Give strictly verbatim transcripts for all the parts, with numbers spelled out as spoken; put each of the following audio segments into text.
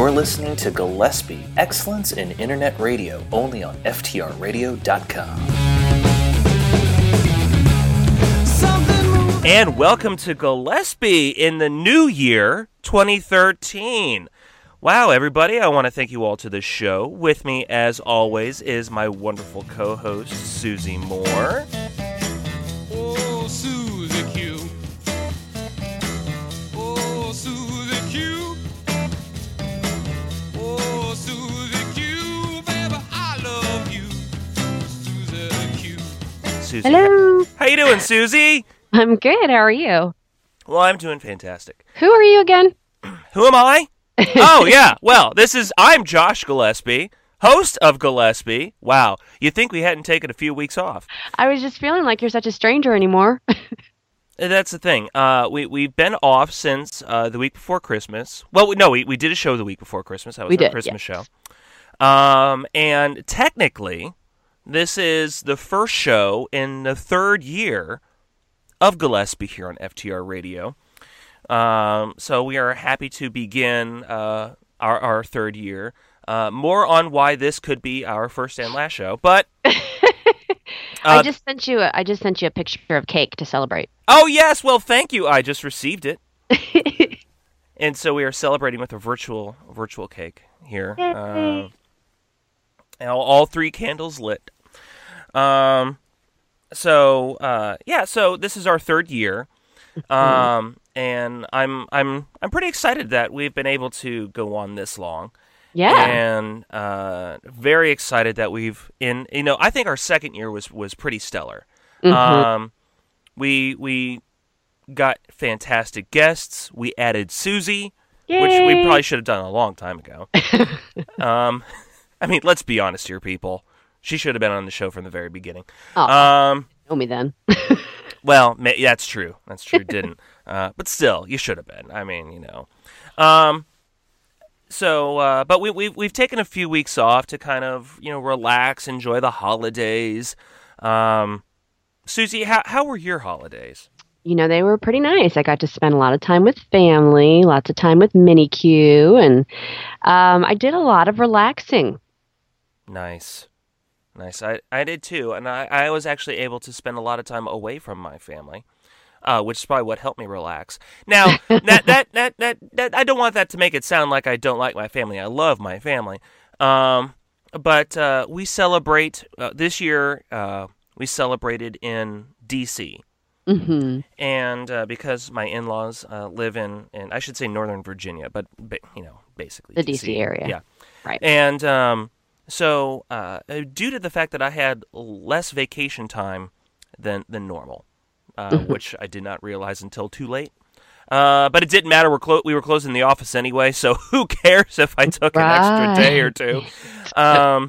You're listening to Gillespie, Excellence in Internet Radio, only on F T R radio dot com. And welcome to Gillespie in the new year, twenty thirteen. Wow, everybody, I want to thank you all to the show. With me, as always, is my wonderful co-host, Susie Moore. Oh, Susie Q. Oh, Susie Q. Oh, Susie Q, baby, I love you. Susie Q. Susie. Hello. How you doing, Susie? I'm good. How are you? Well, I'm doing fantastic. Who are you again? Who am I? Oh, yeah. Well, this is, I'm Josh Gillespie, host of Gillespie. Wow. You'd think we hadn't taken a few weeks off. I was just feeling like you're such a stranger anymore. That's the thing. Uh, we, we've been off since uh, the week before Christmas. Well, no, we, we did a show the week before Christmas. That was We our did, Christmas yes. show. Um, and technically, this is the first show in the third year of Gillespie here on F T R Radio. Um, so we are happy to begin uh, our, our third year. Uh, more on why this could be our first and last show, but uh, I just sent you. A, I just sent you a picture of cake to celebrate. oh yes, well thank you. I just received it, and so we are celebrating with a virtual virtual cake here. Uh, and all, all three candles lit. Um, so uh, yeah, so this is our third year. Um, and I'm I'm I'm pretty excited that we've been able to go on this long. Yeah. And uh, very excited that we've in you know I think our second year was, was pretty stellar. Mm-hmm. Um, we we got fantastic guests. We added Susie, Yay. which we probably should have done a long time ago. um, I mean, let's be honest here, people. She should have been on the show from the very beginning. Oh, Um. know me then. Well, ma- that's true. That's true. Didn't, uh, but still, you should have been. I mean, you know. Um, so, uh, but we we've we've taken a few weeks off to kind of you know relax, enjoy the holidays. Um, Susie, how how were your holidays? You know, they were pretty nice. I got to spend a lot of time with family, lots of time with Minnie Q, and um, I did a lot of relaxing. Nice. Nice. I, I did too, and I, I was actually able to spend a lot of time away from my family, uh, which is probably what helped me relax. Now, that, that, that, that, that, I don't want that to make it sound like I don't like my family. I love my family. Um, but uh, we celebrate, uh, this year, uh, we celebrated in D C Mm-hmm. And uh, because my in-laws uh, live in, in, I should say Northern Virginia, but, but you know, basically The D C. D C area. Yeah. Right. And um, so, uh, due to the fact that I had less vacation time than than normal, uh, Mm-hmm. which I did not realize until too late, uh, but it didn't matter. We're clo- we were closing the office anyway, so who cares if I took an extra Right. day or two? Um,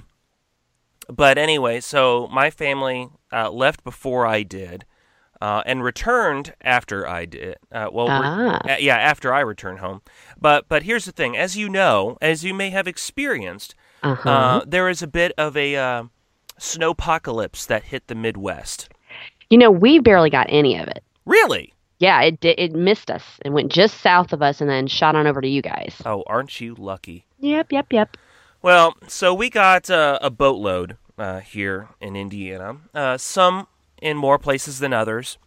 but anyway, so my family uh, left before I did. Uh, and returned after I did. Uh, well, re- Ah. uh, yeah, after I returned home. But but here's the thing: as you know, as you may have experienced, Uh-huh. uh, there is a bit of a uh, snowpocalypse that hit the Midwest. You know, we barely got any of it. Really? Yeah, it di- it missed us. It went just south of us and then shot on over to you guys. Oh, aren't you lucky? Yep, yep, yep. Well, so we got uh, a boatload uh, here in Indiana. Uh, some in more places than others.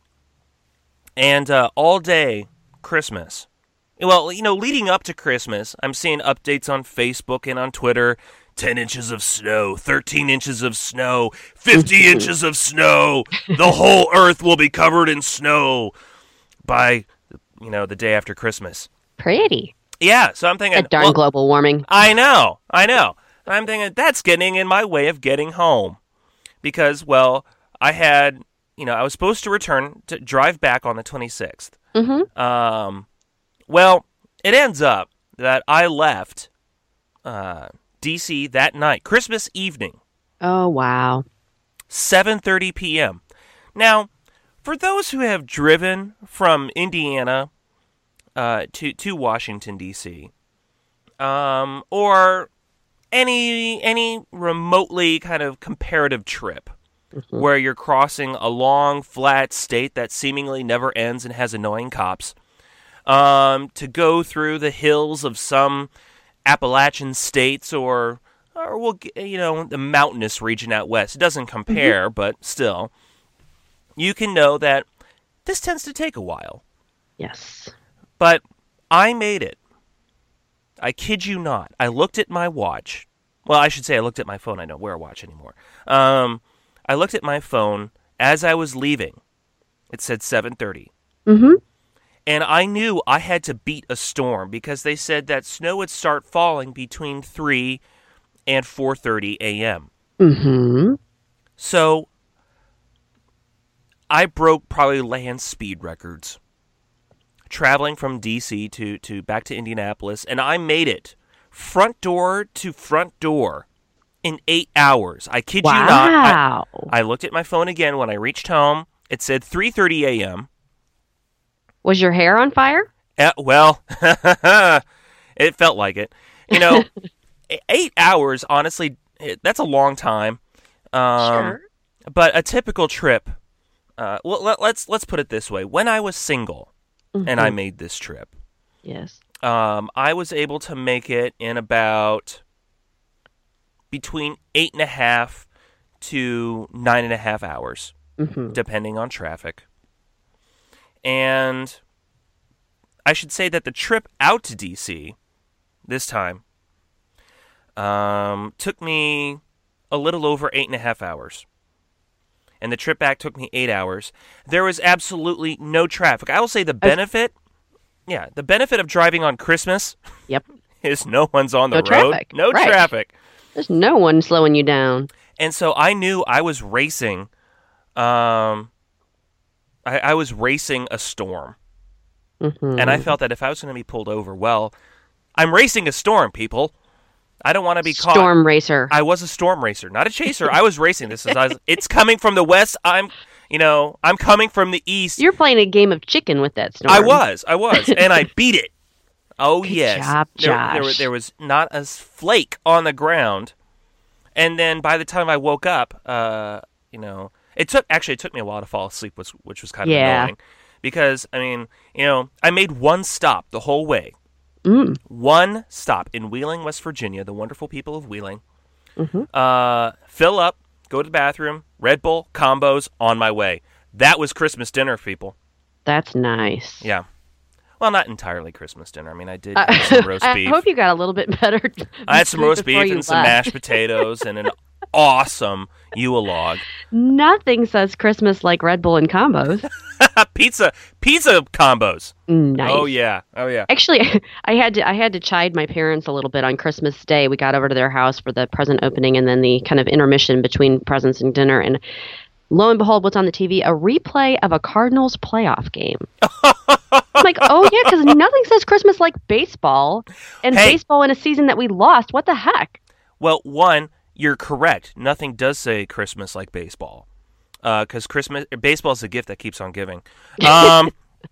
And uh, all day Christmas. Well, you know, leading up to Christmas, I'm seeing updates on Facebook and on Twitter. ten inches of snow, thirteen inches of snow, fifty inches of snow. The whole earth will be covered in snow by, you know, the day after Christmas. Pretty. Yeah, so I'm thinking... That darn well, global warming. I know, I know. I'm thinking, that's getting in my way of getting home. Because, well, I had, you know, I was supposed to return, to drive back on the twenty-sixth. Mm-hmm. Um, well, it ends up that I left uh, D C that night, Christmas evening, Oh, wow. seven thirty p.m. Now, for those who have driven from Indiana uh, to to Washington D C, um, or any any remotely kind of comparative trip Mm-hmm. where you're crossing a long, flat state that seemingly never ends and has annoying cops, um, to go through the hills of some Appalachian states or or we'll g- you know the mountainous region out west. It doesn't compare, mm-hmm. but still, you can know that this tends to take a while. Yes. But I made it. I kid you not. I looked at my watch. Well, I should say I looked at my phone. I don't wear a watch anymore. Um, I looked at my phone as I was leaving. It said seven thirty. Mm-hmm. And I knew I had to beat a storm because they said that snow would start falling between three and four thirty a.m. Mm-hmm. So I broke probably land speed records traveling from D C to, to back to Indianapolis, and I made it front door to front door in eight hours. I kid wow. you not. I, I looked at my phone again when I reached home. It said three thirty a.m. Was your hair on fire? Uh, well, it felt like it. You know, eight hours, honestly, that's a long time. Um, sure. But a typical trip, uh, well, let, let's let's put it this way. When I was single mm-hmm. and I made this trip, yes, um, I was able to make it in about between eight and a half to nine and a half hours, mm-hmm. depending on traffic. And I should say that the trip out to D C this time um, took me a little over eight and a half hours. And the trip back took me eight hours. There was absolutely no traffic. I will say the benefit, yeah, the benefit of driving on Christmas yep. is no one's on the no road. Traffic. No right. traffic. There's no one slowing you down. And so I knew I was racing, um, I, I was racing a storm. Mm-hmm. And I felt that if I was going to be pulled over, well, I'm racing a storm, people. I don't want to be storm caught. Storm racer. I was a storm racer, not a chaser. I was racing this. As I was, it's coming from the west. I'm, you know, I'm coming from the east. You're playing a game of chicken with that storm. I was, I was, and I beat it. Oh Good yes, job, there, Josh. there, there was not a flake on the ground. And then by the time I woke up, uh, you know, it took actually it took me a while to fall asleep, which which was kind of yeah. annoying, because I mean, you know, I made one stop the whole way. Mm. One stop in Wheeling, West Virginia, the wonderful people of Wheeling. Mm-hmm. Uh, fill up, go to the bathroom, Red Bull, combos, on my way. That was Christmas dinner, people. That's nice. Yeah. Well, not entirely Christmas dinner. I mean, I did Uh, have some roast I beef. hope you got a little bit better. I had some roast beef you and some left. mashed potatoes and an awesome Yule log. Nothing says Christmas like Red Bull and combos. pizza, pizza combos. Nice. Oh yeah, oh yeah. Actually, I had to I had to chide my parents a little bit on Christmas Day. We got over to their house for the present opening and then the kind of intermission between presents and dinner. And lo and behold, what's on the T V? A replay of a Cardinals playoff game. I'm like, oh yeah, because nothing says Christmas like baseball, and Hey. baseball in a season that we lost. What the heck? Well, one, you're correct. Nothing does say Christmas like baseball, because uh, Christmas baseball is a gift that keeps on giving. Um,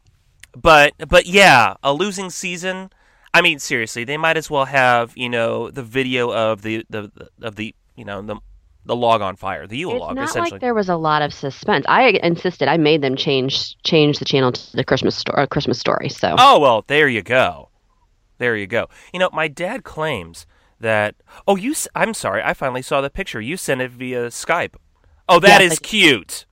but but yeah, a losing season. I mean, seriously, they might as well have you know the video of the the, the of the you know the the log on fire, the Yule It's log. not Essentially, like there was a lot of suspense. I insisted. I made them change change the channel to the Christmas story. Uh, Christmas story. So. Oh well, there you go, there you go. You know, my dad claims that. Oh, you. s- I'm sorry. I finally saw the picture. You sent it via Skype. Oh, that Yeah, is like- cute.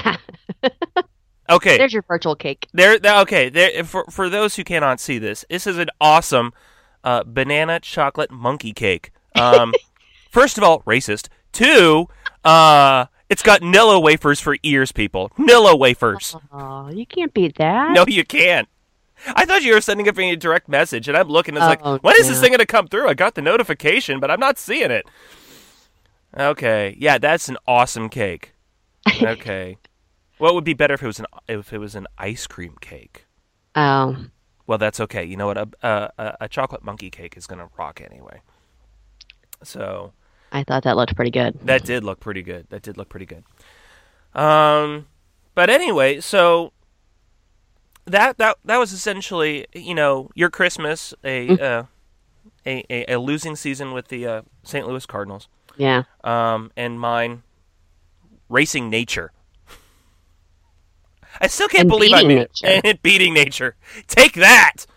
Okay. There's your virtual cake. There, there- okay. There, for for those who cannot see this, this is an awesome uh, banana chocolate monkey cake. Um, first of all, racist. Two, uh, it's got Nilla wafers for ears, people. Nilla wafers. Oh, you can't beat that. No, you can't. I thought you were sending it me a direct message, and I'm looking. It's like, Oh, when is this yeah. thing going to come through? I got the notification, but I'm not seeing it. Okay, yeah, that's an awesome cake. Okay, what would be better if it was an if it was an ice cream cake? Oh, Well, that's okay. You know what? A a, a chocolate monkey cake is going to rock anyway. So I thought that looked pretty good. that did look pretty good. That did look pretty good. Um, but anyway, so that that that was essentially, you know, your Christmas, a Mm. uh, a, a a losing season with the uh, Saint Louis Cardinals. Yeah. Um, and mine, racing nature. I still can't And believe I beating made nature. it. And beating nature. Take that.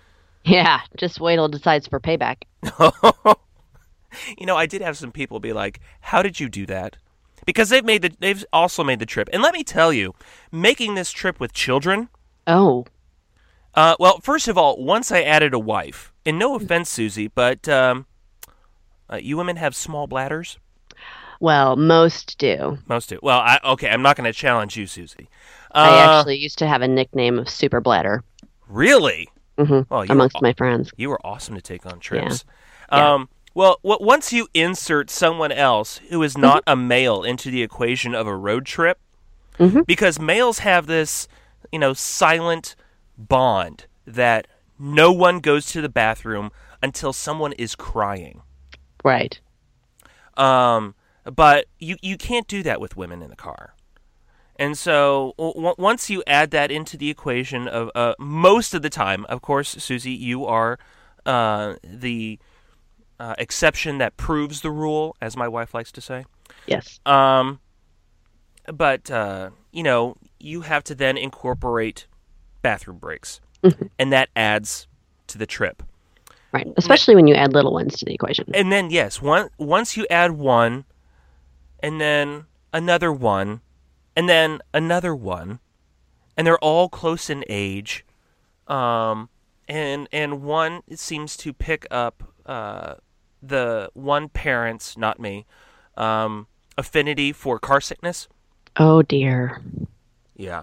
Yeah, just wait till it decides for payback. You know, I did have some people be like, "How did you do that?" Because they've made the they've also made the trip. And let me tell you, making this trip with children, Oh, uh, well, first of all, once I added a wife, and no offense, Susie, but um, uh, you women have small bladders. well, most do. Most do. Well, I, okay, I'm not going to challenge you, Susie. Uh, I actually used to have a nickname of Super Bladder. Really? hmm Well, you amongst were, my friends. you were awesome to take on trips. Yeah. Um, well, w- once you insert someone else who is not a male into the equation of a road trip, Mhm. because males have this, you know, silent bond that no one goes to the bathroom until someone is crying. Right. Um, but you, you can't do that with women in the car. And so w- once you add that into the equation of uh, most of the time, of course, Susie, you are uh, the uh, exception that proves the rule, as my wife likes to say. Yes. Um, but, uh, you know, you have to then incorporate bathroom breaks, and that adds to the trip. Right. Especially when you add little ones to the equation. And then, yes, one, once you add one, and then another one, and then another one, and they're all close in age, um, and and one seems to pick up uh, the one parent's, not me, um, affinity for car sickness. Oh dear. Yeah.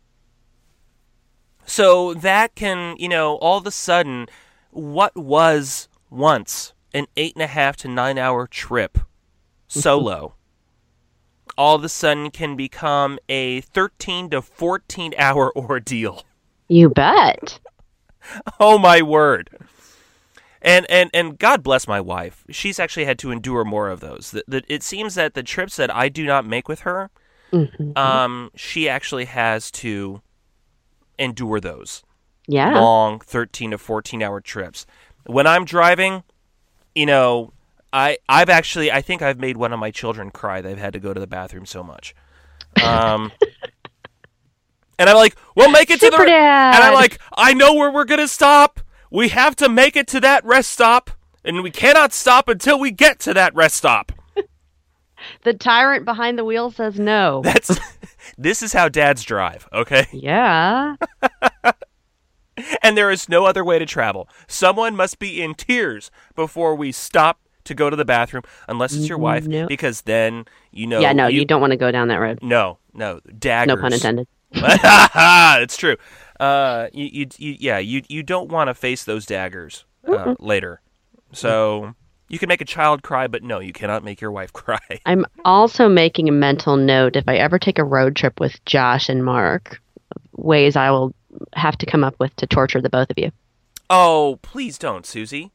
So that can, you know, all of a sudden, what was once an eight and a half to nine hour trip solo, all of a sudden can become a thirteen to fourteen hour ordeal. You bet. Oh my word. And, and and God bless my wife. She's actually had to endure more of those. The, the, it seems that the trips that I do not make with her, hmm um, she actually has to endure those Yeah. long thirteen to fourteen hour trips. When I'm driving, you know, I, I've actually, I think I've made one of my children cry. They've had to go to the bathroom so much. Um, and I'm like, we'll make it to the, Super Dad. and I'm like, I know where we're going to stop. We have to make it to that rest stop, and we cannot stop until we get to that rest stop. The tyrant behind the wheel says no. That's, this is how dads drive, okay? Yeah. And there is no other way to travel. Someone must be in tears before we stop to go to the bathroom, unless it's your wife, No. because then, you know... yeah, no, you, don't want to go down that road. No, no, daggers. No pun intended. It's true. Uh, you, you, you, yeah, you, you don't want to face those daggers uh, later. So you can make a child cry, but no, you cannot make your wife cry. I'm also making a mental note if I ever take a road trip with Josh and Mark, ways I will have to come up with to torture the both of you. Oh, please don't, Susie.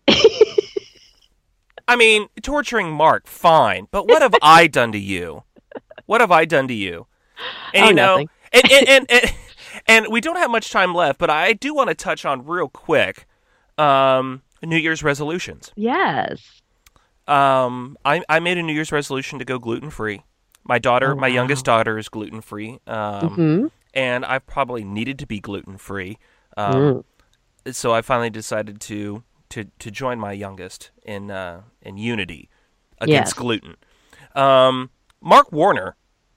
I mean, torturing Mark, fine, but what have I done to you? What have I done to you? And Oh, you know, nothing. and, and, and, and, and we don't have much time left, but I do want to touch on real quick um, New Year's resolutions. Yes. Um, I, I made a New Year's resolution to go gluten-free. My daughter, Oh, my wow. youngest daughter, is gluten-free, um, hmm and I've probably needed to be gluten-free. Um, Mm. So I finally decided to to, to join my youngest in uh, in unity against Yes. gluten. Um, Mark Warner,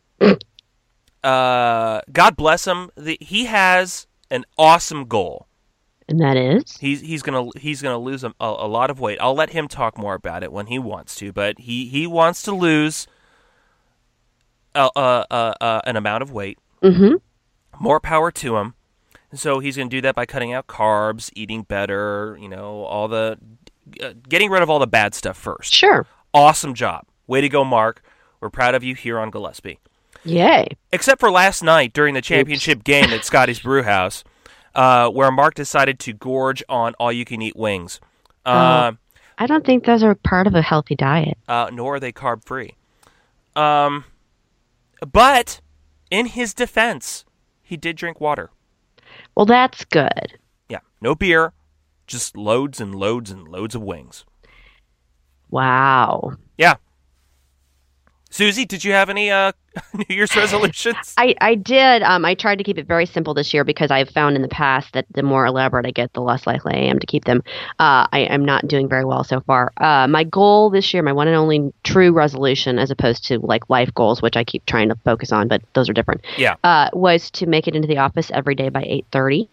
uh, God bless him, the, he has an awesome goal. And that is? He's he's gonna he's gonna lose a, a, a lot of weight. I'll let him talk more about it when he wants to, but he, he wants to lose a, a, a, a, an amount of weight. Mm-hmm. More power to him. So he's going to do that by cutting out carbs, eating better, you know, all the uh, getting rid of all the bad stuff first. Sure. Awesome job. Way to go, Mark. We're proud of you here on Gillespie. Yay. Except for last night during the championship game at Scotty's Brewhouse, uh, where Mark decided to gorge on all-you-can-eat wings. Uh, I don't think those are part of a healthy diet. uh, nor are they carb-free. Um, but in his defense, he did drink water. Well, that's good. Yeah, no beer, just loads and loads and loads of wings. Wow. Yeah. Susie, did you have any uh, New Year's resolutions? I, I did. Um, I tried to keep it very simple this year because I've found in the past that the more elaborate I get, the less likely I am to keep them. Uh, I am not doing very well so far. Uh, my goal this year, my one and only true resolution, as opposed to like life goals, which I keep trying to focus on, but those are different. Yeah. Uh, was to make it into the office every day by eight thirty.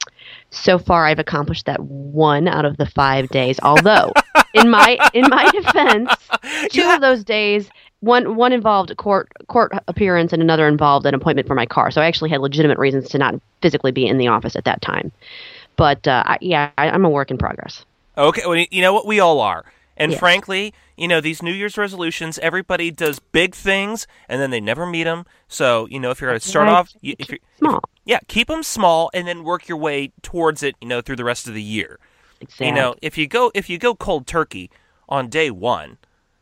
So far, I've accomplished that one out of the five days. Although, in my in my defense, two Yeah. of those days, one one involved a court court appearance, and another involved an appointment for my car. So I actually had legitimate reasons to not physically be in the office at that time. But uh, I, yeah, I, I'm a work in progress. Okay, well, you know what? We all are. And Yes. frankly, you know, these New Year's resolutions, everybody does big things, and then they never meet them. So, you know, if you're going to start Right. off, you, if you're Small. yeah, keep them small, and then work your way towards it, you know, through the rest of the year. Exactly. You know, if you go if you go cold turkey on day one,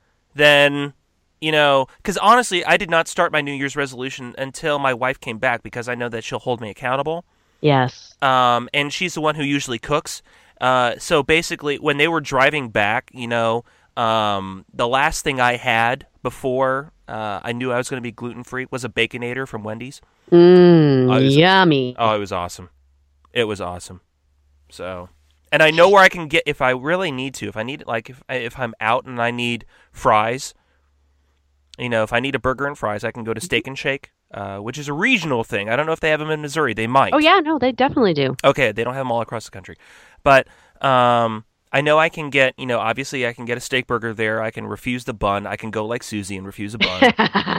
then you know, because honestly, I did not start my New Year's resolution until my wife came back because I know that she'll hold me accountable. Yes. Um, and she's the one who usually cooks. Uh, so basically, when they were driving back, you know, um, the last thing I had before uh, I knew I was going to be gluten free was a Baconator from Wendy's. Mmm, I was- yummy. Oh, it was awesome. It was awesome. So, and I know where I can get if I really need to. If I need like if if I'm out and I need fries, you know, if I need a burger and fries, I can go to Steak and Shake, uh, which is a regional thing. I don't know if they have them in Missouri. They might. Oh yeah, no, they definitely do. Okay, they don't have them all across the country, but um, I know I can get. You know, obviously I can get a steak burger there. I can refuse the bun. I can go like Susie and refuse a bun.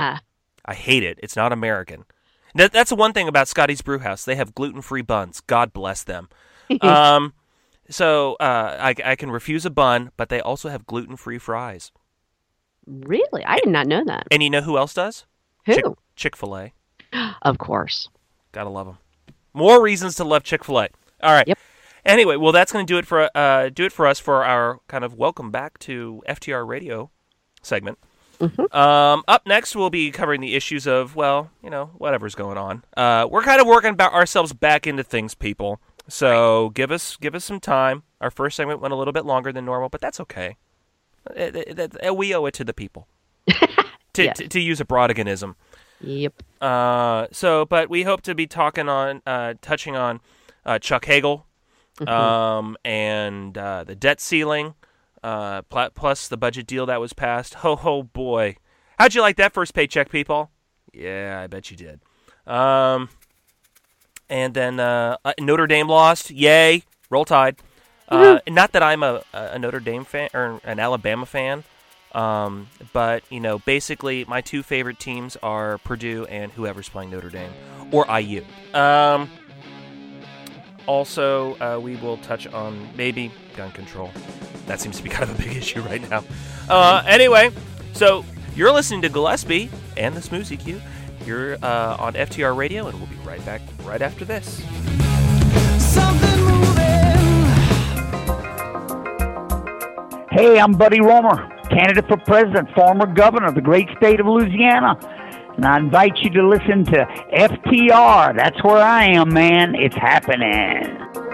I hate it. It's not American. That, that's the one thing about Scotty's Brewhouse. They have gluten-free buns. God bless them. um, so uh, I, I can refuse a bun, but they also have gluten-free fries. Really? I did not know that. And you know who else does? Who? Chick- Chick-fil-A. Of course. Gotta love them. More reasons to love Chick-fil-A. All right. Yep. Anyway, well, that's going to do it for uh, do it for us for our kind of welcome back to F T R Radio segment. Mm-hmm. Um, up next, we'll be covering the issues of, well, you know, whatever's going on. Uh, we're kind of working about ourselves back into things, people. So give us give us some time. Our first segment went a little bit longer than normal, but that's okay. It- it- it- we owe it to the people. to, Yes. to to use a Brodiganism. Yep. Uh, so, but we hope to be talking on, uh, touching on uh, Chuck Hagel, um, and uh, the debt ceiling, uh, pl- plus the budget deal that was passed. Ho ho boy, how'd you like that first paycheck, people? Yeah, I bet you did. Um, and then uh, uh, Notre Dame lost. Yay, roll Tide. Uh, not that I'm a, a Notre Dame fan or an Alabama fan. Um, but, you know, basically my two favorite teams are Purdue and whoever's playing Notre Dame, or I U. Um, also, uh, we will touch on maybe gun control. That seems to be kind of a big issue right now. Uh, anyway, so you're listening to Gillespie and the Smoozy Q. You're uh, on F T R Radio, and we'll be right back right after this. Something moving. Hey, I'm Buddy Romer, candidate for president, former governor of the great state of Louisiana. And I invite you to listen to F T R. That's where I am, man. It's happening.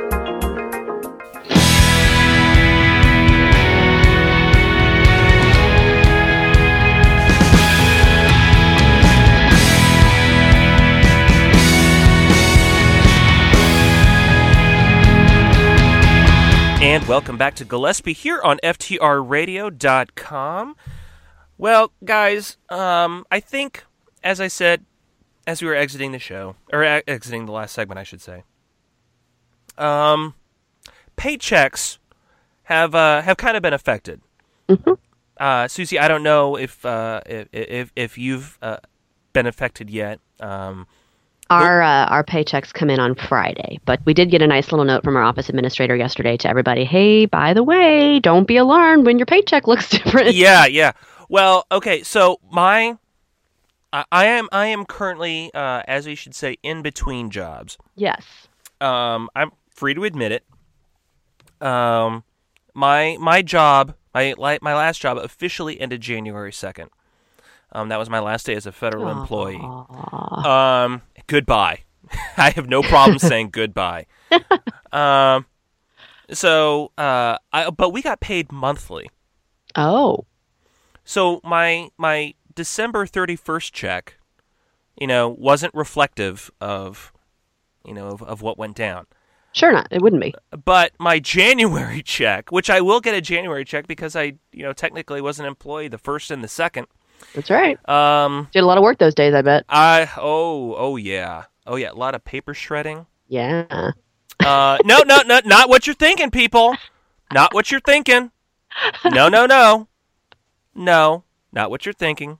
And welcome back to Gillespie here on F T R radio dot com. Well, guys, um, I think, as I said, as we were exiting the show, or e- exiting the last segment, I should say, um, paychecks have uh, have kind of been affected. Mm-hmm. Uh, Susie, I don't know if uh, if, if if you've uh, been affected yet. Um, Our uh, our paychecks come in on Friday, but we did get a nice little note from our office administrator yesterday to everybody. Hey, by the way, don't be alarmed when your paycheck looks different. yeah, yeah. Well, okay. So my, I, I am I am currently, uh, as we should say, in between jobs. Yes. Um, I'm free to admit it. Um, my my job, my li- my last job officially ended January second. Um, that was my last day as a federal employee. Um, goodbye. I have no problem saying goodbye. Um, so, uh, I but we got paid monthly. Oh. So my my December thirty-first check, you know, wasn't reflective of, you know, of, of what went down. Sure not. It wouldn't be. But my January check, which I will get a January check because I, you know, technically was an employee the first and the second. That's right. Um, Did a lot of work those days, I bet. I oh oh yeah oh yeah a lot of paper shredding. Yeah. Uh, no no no not what you're thinking, people. Not what you're thinking. No no no no not what you're thinking.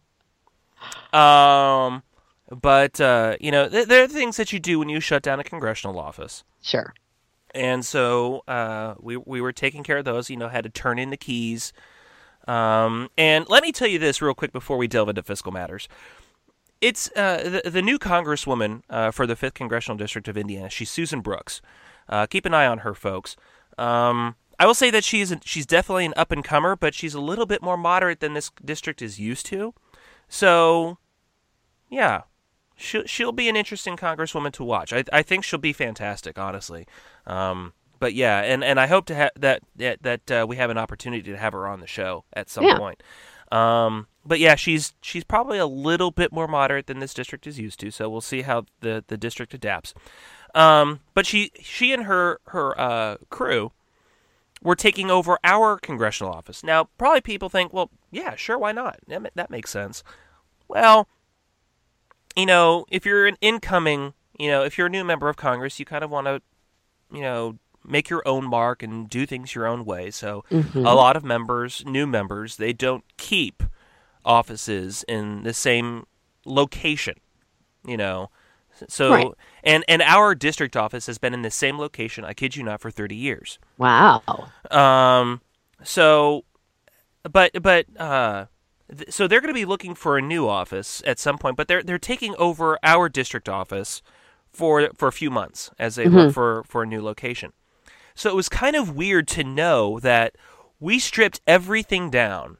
Um, but uh, you know, th- there are things that you do when you shut down a congressional office. Sure. And so uh, we we were taking care of those. You know, had to turn in the keys. Um, and let me tell you this real quick before we delve into fiscal matters. It's uh, the, the new Congresswoman uh, for the fifth Congressional District of Indiana. She's Susan Brooks. Uh, keep an eye on her, folks. Um, I will say that she's she's definitely an up and comer, but she's a little bit more moderate than this district is used to. So, yeah. She'll, she'll be an interesting congresswoman to watch. I I think she'll be fantastic, honestly. Um, but yeah, and, and I hope to ha- that that that uh, we have an opportunity to have her on the show at some yeah. point. Um, but yeah, she's she's probably a little bit more moderate than this district is used to. So we'll see how the, the district adapts. Um, but she she and her her uh, crew were taking over our congressional office. Now, probably people think, well, yeah, sure, why not? That, that makes sense. Well, you know, if you're an incoming, you know, if you're a new member of Congress, you kind of want to, you know, make your own mark and do things your own way. So Mm-hmm. a lot of members, new members, they don't keep offices in the same location, you know. So Right. and and our district office has been in the same location, I kid you not, for thirty years. Wow. Um so but but uh th- so they're going to be looking for a new office at some point, but they're they're taking over our district office for for a few months as they look for for a new location. So it was kind of weird to know that we stripped everything down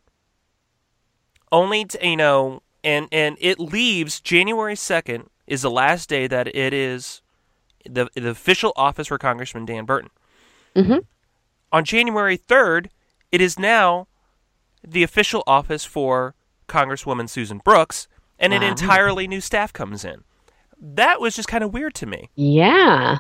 only to, you know, and and it leaves January second is the last day that it is the the official office for Congressman Dan Burton. Mm-hmm. On January third, it is now the official office for Congresswoman Susan Brooks, and an Wow. entirely new staff comes in. That was just kind of weird to me. Yeah.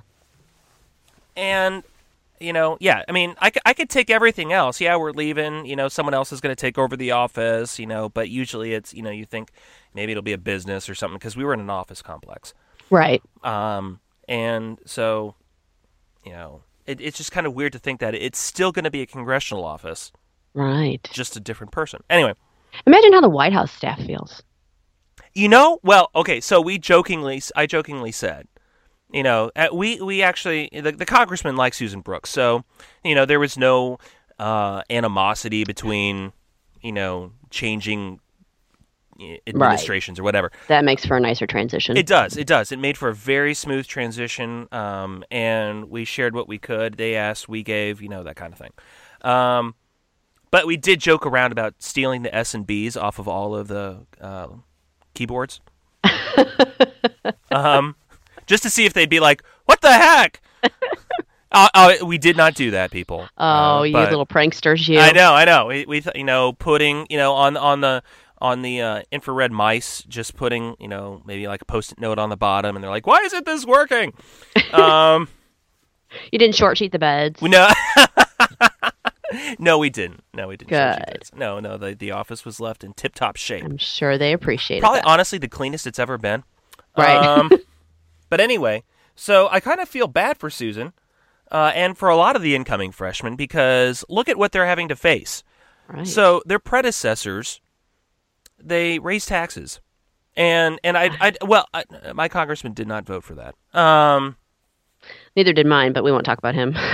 And, you know, yeah, I mean, I, c- I could take everything else. Yeah, we're leaving, you know, someone else is going to take over the office, you know, but usually it's, you know, you think maybe it'll be a business or something because we were in an office complex. Right. Um, and so, you know, it, it's just kind of weird to think that it's still going to be a congressional office, Right. just a different person. Anyway, Imagine how the White House staff feels. you know, well, okay, so we jokingly, I jokingly said, you know, uh, we, we actually, the, the congressman likes Susan Brooks, so, you know, there was no uh, animosity between, you know, changing uh, administrations or whatever. That makes for a nicer transition. It does. It does. It made for a very smooth transition, um, and we shared what we could. They asked, we gave, you know, that kind of thing. Um, but we did joke around about stealing the S and Bs off of all of the uh, keyboards, um, just to see if they'd be like, "What the heck?" uh, uh, we did not do that, people. oh, Uh, you but- little pranksters, you. I know, I know. We, we th- you know, putting, you know, on on the on the uh, infrared mice, just putting, you know, maybe like a post-it note on the bottom, and they're like, "Why isn't this working?" um, You didn't short sheet the beds. we no, no, we didn't. No, we didn't. Change Good. it. No, no. The the office was left in tip-top shape. I'm sure they appreciate Probably, it. honestly, the cleanest it's ever been. Right. Um, but anyway, so I kind of feel bad for Susan, uh, and for a lot of the incoming freshmen, because look at what they're having to face. Right. So their predecessors, they raised taxes, and and I, I well, I, my congressman did not vote for that. Um, Neither did mine, but we won't talk about him.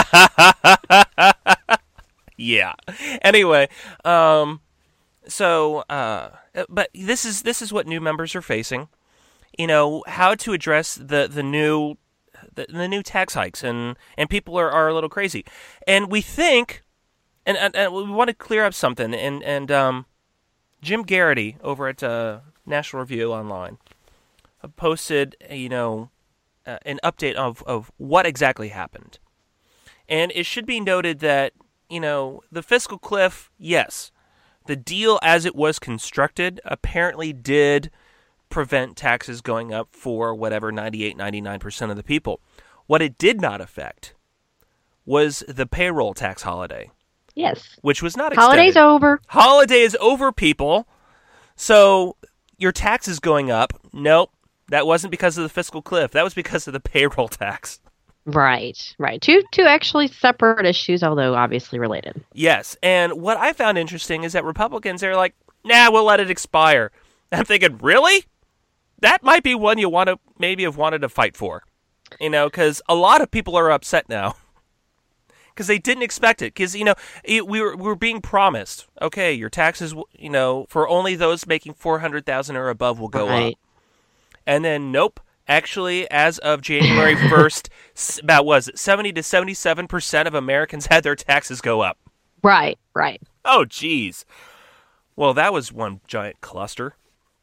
yeah. Anyway, um, so uh, but this is this is what new members are facing. You know, how to address the the new the, the new tax hikes, and and people are, are a little crazy, and we think, and, and, and we want to clear up something, and and um, Jim Garrity over at uh, National Review Online posted, you know, uh, an update of of what exactly happened, and it should be noted that, you know, the fiscal cliff, yes, the deal as it was constructed apparently did prevent taxes going up for whatever ninety-eight, ninety-nine percent of the people. What it did not affect was the payroll tax holiday. Yes. Which was not extended. Holiday's over. Holiday is over, people. So your taxes going up, nope, that wasn't because of the fiscal cliff. That was because of the payroll tax. Right, right. Two two actually separate issues, although obviously related. Yes, and what I found interesting is that Republicans are like, nah, we'll let it expire. And I'm thinking, really? That might be one you want to maybe have wanted to fight for. You know, because a lot of people are upset now. Because they didn't expect it. Because, you know, it, we, were, we were being promised, okay, your taxes, you know, for only those making four hundred thousand dollars or above will go Right. up. And then, nope. Actually, as of January first, about, was it, seventy to seventy-seven percent of Americans had their taxes go up. Right, right. Oh, geez. Well, that was one giant cluster.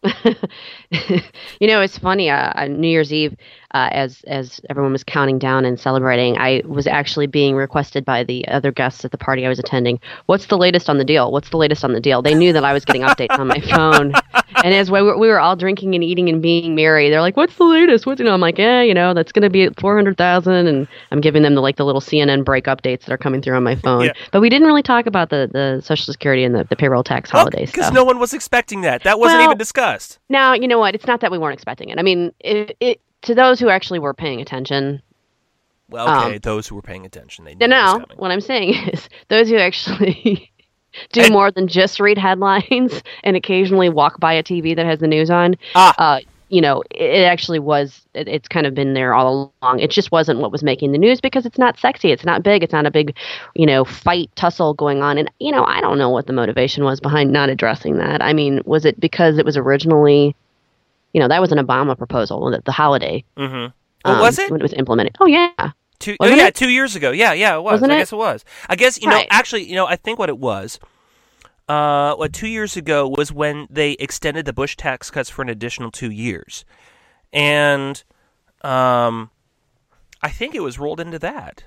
You know, it's funny. Uh, on New Year's Eve, uh, as as everyone was counting down and celebrating, I was actually being requested by the other guests at the party I was attending. What's the latest on the deal? What's the latest on the deal? They knew that I was getting updates on my phone, and as we were, we were all drinking and eating and being merry, they're like, "What's the latest? What's you know?" I'm like, "Yeah, you know, that's going to be at four hundred thousand," and I'm giving them the like the little C N N break updates that are coming through on my phone. Yeah. But we didn't really talk about the the Social Security and the, the payroll tax holiday Because stuff. no one was expecting that. That wasn't Well, even discussed. Now, you know what? It's not that we weren't expecting it. I mean, it, it to those who actually were paying attention. Well, okay, um, those who were paying attention, they knew No, it was no. coming. What I'm saying is, those who actually do And- more than just read headlines and occasionally walk by a T V that has the news on. Ah. Uh, you know, it, it actually was. It, it's kind of been there all along. It just wasn't what was making the news because it's not sexy. It's not big. It's not a big, you know, fight tussle going on. And you know, I don't know what the motivation was behind not addressing that. I mean, was it because it was originally, you know, that was an Obama proposal, the, the holiday. Mm-hmm. Oh, um, was it? when it was implemented? Oh yeah. Two, oh, Wasn't yeah, it? two years ago. Yeah, yeah, it was. Wasn't I it? guess it was. I guess, you know, Right. actually, you know, I think what it was, uh, what, two years ago was when they extended the Bush tax cuts for an additional two years. And um, I think it was rolled into that.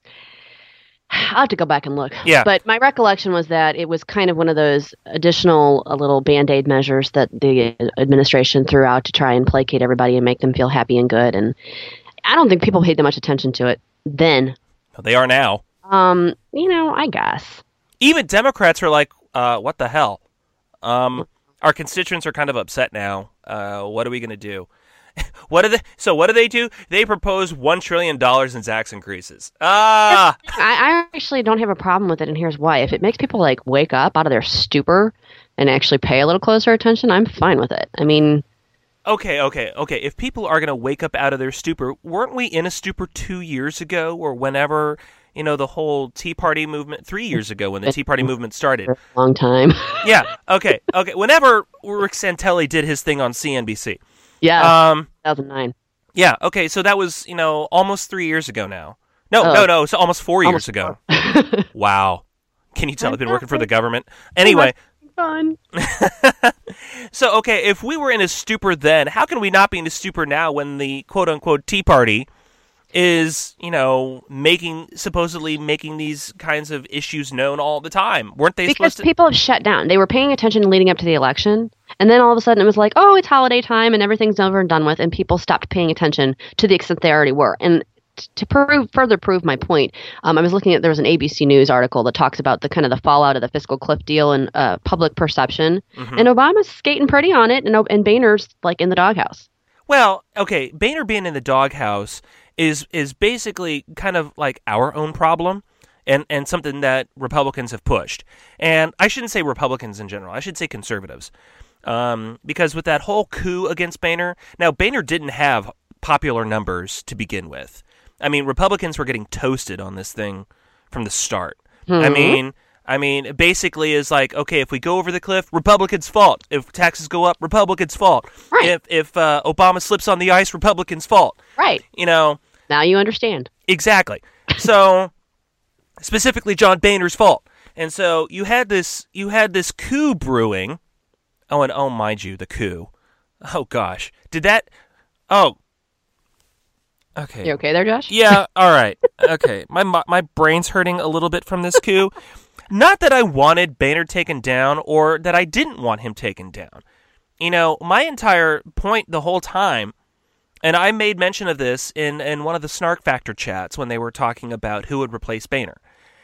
I'll have to go back and look. Yeah. But my recollection was that it was kind of one of those additional uh, little Band-Aid measures that the administration threw out to try and placate everybody and make them feel happy and good. And I don't think people paid that much attention to it then. Well, they are now. Um, you know, I guess. Even Democrats are like, uh, what the hell? Um, our constituents are kind of upset now. Uh, what are we going to do? What do they? So what do they do? They propose one trillion dollars in tax increases. Ah, I, I actually don't have a problem with it, and here's why. If it makes people, like, wake up out of their stupor and actually pay a little closer attention, I'm fine with it. I mean... okay, okay, okay. If people are going to wake up out of their stupor, weren't we in a stupor two years ago, or whenever, you know, the whole Tea Party movement, three years ago when the Tea Party movement started? For a long time. Yeah, okay, okay. Whenever Rick Santelli did his thing on C N B C. Yeah, Um, two thousand nine. yeah, okay, so that was, you know, almost three years ago now. No, Oh. no, no, it's almost four Almost years ago. Wow. Can you tell I've been working for the government? Anyway, Fun. so, okay, if we were in a stupor then, how can we not be in a stupor now when the quote-unquote Tea Party is, you know, making, supposedly making these kinds of issues known all the time? Weren't they Because supposed to... people have shut down. They were paying attention leading up to the election, and then all of a sudden it was like, oh, it's holiday time and everything's over and done with, and people stopped paying attention to the extent they already were. And t- to prove further prove my point, um, I was looking at there was an A B C News article that talks about the kind of the fallout of the fiscal cliff deal and uh, public perception, Mm-hmm. and Obama's skating pretty on it, and O- and Boehner's like in the doghouse. Well, okay, Boehner being in the doghouse is is basically kind of like our own problem and, and something that Republicans have pushed. And I shouldn't say Republicans in general. I should say conservatives. Um, because with that whole coup against Boehner, now Boehner didn't have popular numbers to begin with. I mean, Republicans were getting toasted on this thing from the start. I mean... I mean, basically is like, okay, if we go over the cliff, Republicans' fault. If taxes go up, Republicans' fault. Right. If if uh, Obama slips on the ice, Republicans' fault. Right. You know, Now you understand. exactly. So, specifically John Boehner's fault. And so you had this you had this coup brewing. Oh, and oh, mind you, the coup. Oh gosh, did that? Oh, okay. You okay there, Josh? Yeah, all right. Okay. My my brain's hurting a little bit from this coup. Not that I wanted Boehner taken down or that I didn't want him taken down. You know, my entire point the whole time, and I made mention of this in, in one of the Snark Factor chats when they were talking about who would replace Boehner.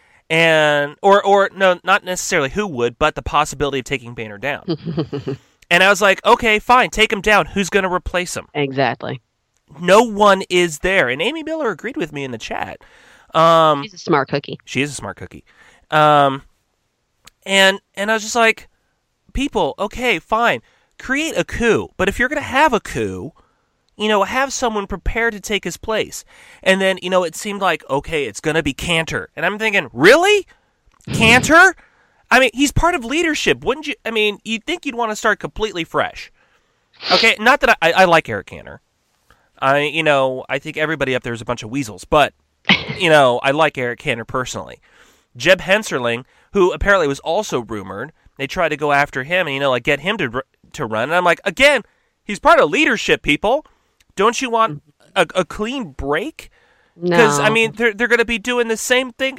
And, or, or no, not necessarily who would, but the possibility of taking Boehner down. And I was like, okay, fine, take him down. Who's going to replace him? Exactly. No one is there. And Amy Miller agreed with me in the chat. Um, She's a smart cookie. She is a smart cookie. Um, and, and I was just like, people, okay, fine. Create a coup. But if you're going to have a coup, you know, have someone prepared to take his place. And then, you know, it seemed like, okay, it's going to be Cantor. And I'm thinking, really? Cantor? I mean, he's part of leadership. Wouldn't you? I mean, you'd think you'd want to start completely fresh. Okay, not that I, I like Eric Cantor. I, you know, I think everybody up there is a bunch of weasels. But, you know, I like Eric Cantor personally. Jeb Henserling, who apparently was also rumored, they tried to go after him and, you know, like get him to to run. And I'm like, again, he's part of leadership, people. Don't you want a, a clean break? Because, No. I mean, they're, they're going to be doing the same thing.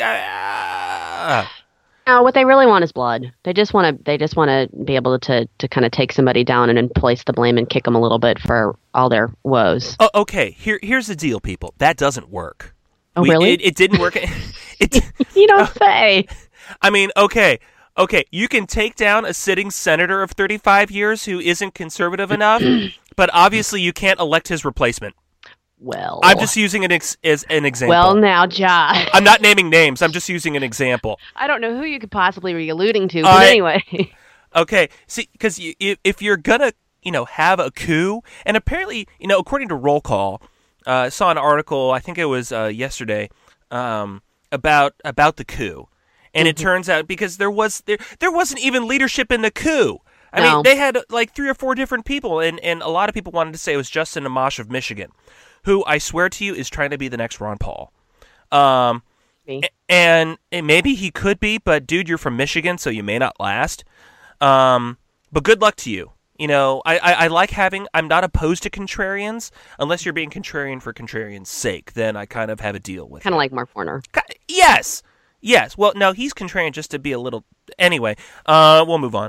Ah. No, what they really want is blood. They just want to. They just want to be able to to kind of take somebody down and then place the blame and kick them a little bit for all their woes. Oh, okay, Here, here's the deal, people. That doesn't work. Oh, We- really? It, it didn't work. it. You don't say. I mean, okay, okay. You can take down a sitting senator of thirty-five years who isn't conservative enough, but obviously you can't elect his replacement. Well, I'm just using an ex- as an example. well now, Josh. I'm not naming names. I'm just using an example. I don't know who you could possibly be alluding to, but I- anyway. Okay, see, because you, if, if you're gonna, you know, have a coup, and apparently, you know, according to Roll Call, uh, I saw an article, I think it was uh, yesterday, um, about about the coup, and it turns out because there was there there wasn't even leadership in the coup. I No. mean, they had like three or four different people, and and a lot of people wanted to say it was Justin Amash of Michigan, who I swear to you is trying to be the next Ron Paul. Um, Me. and, and maybe he could be, but dude, you're from Michigan, so you may not last. Um, but good luck to you. You know, I, I, I like having, I'm not opposed to contrarians, unless you're being contrarian for contrarian's sake, then I kind of have a deal with Kind it. of like Mark Warner. Ki- Yes! Yes. Well, no, he's contrarian just to be a little, anyway, uh, we'll move on.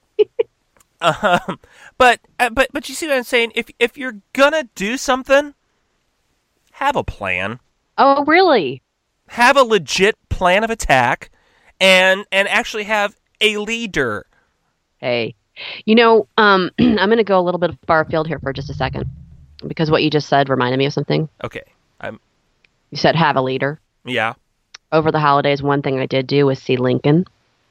um, but, uh, but, but you see what I'm saying? If, if you're gonna do something, have a plan. Oh, really? Have a legit plan of attack, and and actually have a leader. Hey, you know, um, I'm going to go a little bit far afield here for just a second, because what you just said reminded me of something. Okay, I'm You said have a leader. yeah. Over the holidays, one thing I did do was see Lincoln.